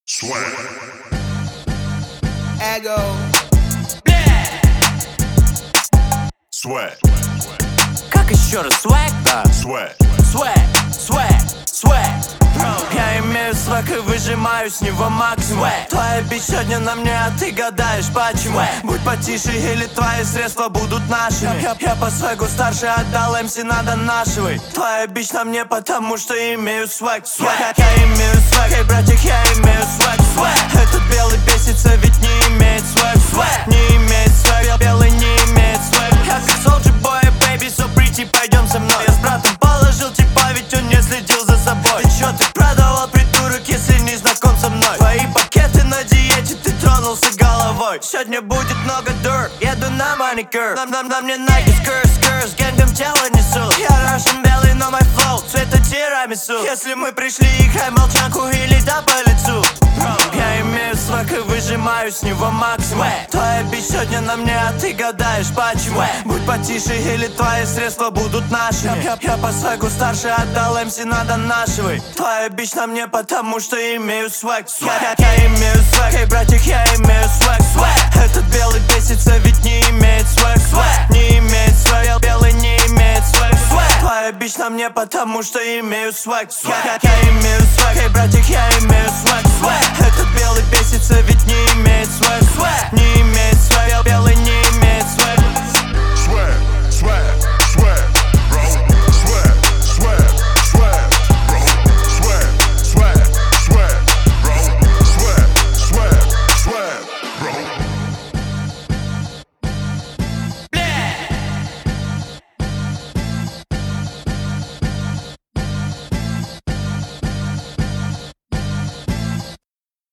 Swag. Ego. Swag. Как еще раз? Swag? Да. Swag. Swag. Я имею свag и выжимаю с него максимум. Твоя бич сегодня на мне, а ты гадаешь почему. Будь потише или твои средства будут нашими. Я по свэгу старше отдал МС, надо нашивай. Твоя бич на мне, потому что имею свэг. Я имею свэг, эй, братик, я имею свэг. Этот белый бесится, ведь не имеет свэг. Не имеет свэг, белый не имеет свэг. Я как Soulja Boy, baby, so pretty, пойдем со мной. Я с братом положил типа, ведь он не следил за собой. Ты чё, ты продавал, придурок, если не знаком со мной? Твои пакеты на диете, ты тронулся головой. Сегодня будет много дур, еду на маникюр. На мне Nike скр, с гэнгом тело несу. Я Russian белый, но мой флоу цвета тирамису. Если мы пришли, играй молчанку или да по лицу. Я имею свэг и выжимаю с него максимум. Твоя бич сегодня на мне, а ты гадаешь почему. Будь потише или твои средства будут нашими. Я по свэгу старше отдал МС, надо нашивай. Твоя бич на мне, потому что имею свэг. Я имею свэг, эй, братик, я имею свэг. Этот белый бесится, ведь не имеет свэг. Не имеет свэг, белый не имеет свэг. Твоя бич на мне, потому что имею свэг. Я имею свэг, эй, братик, я имею свэг.